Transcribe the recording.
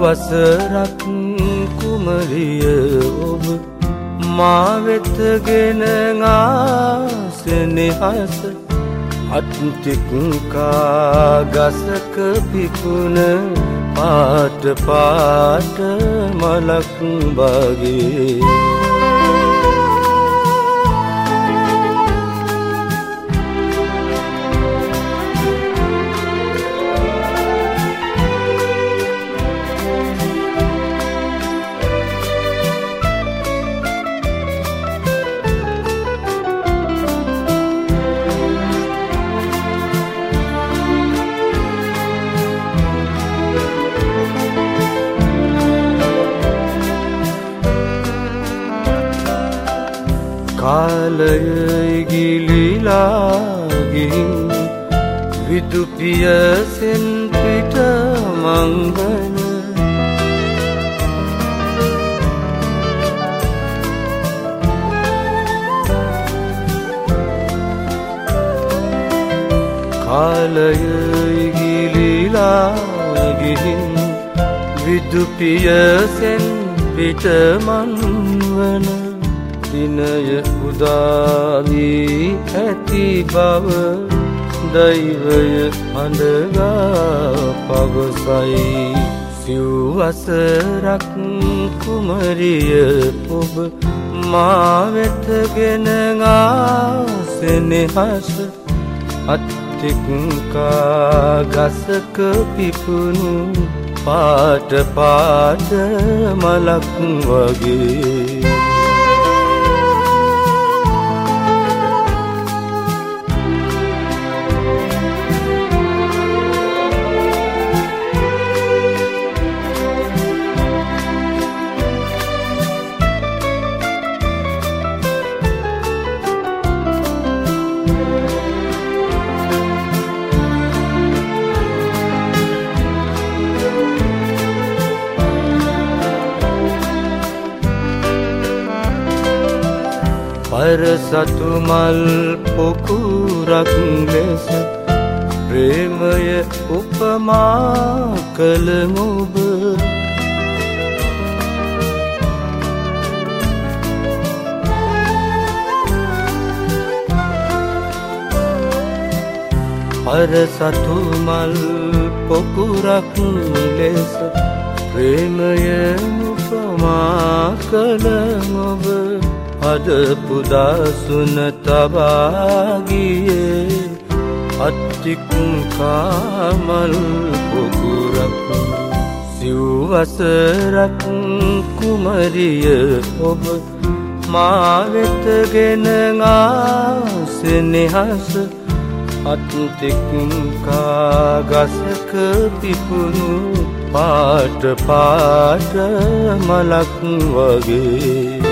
වසරක් කුමරිය ඔබ මා වෙත ගෙන ආසෙනෙහස අත්තික් කාගසක පිපුන පාට පාට මලක් වගේ කාලය ගිලිලා ගින් විදුපියසෙන් පිට මංගන කාලය ගිලිලා ගින් විදුපියසෙන් පිට මංගන දිනය උදාවී ඇති බව දෛවය හඬගා පවසයි සිව්වසරක් කුමරිය ඔබ මා වෙත ගෙන ආසෙනෙහස අත්තික් කාගසක පිපුණු පාට පාට මලක් වගේ පරසතු මල් පොකුරක් ලෙස ප්‍රේමය උපමා කළ ඔබ පරසතු මල් පොකුරක් ලෙස ප්‍රේමය උපමා කළ ඔබ අද පුදාසුන තබාගියේ අත්තික් කාමල් පොකුරක් සිව්වසරක් කුමරිය ඔබ මා වෙත ගෙන ආසෙනෙහස අත්තික් කාගසක පිපුණු පාට පාට මලක් වගේ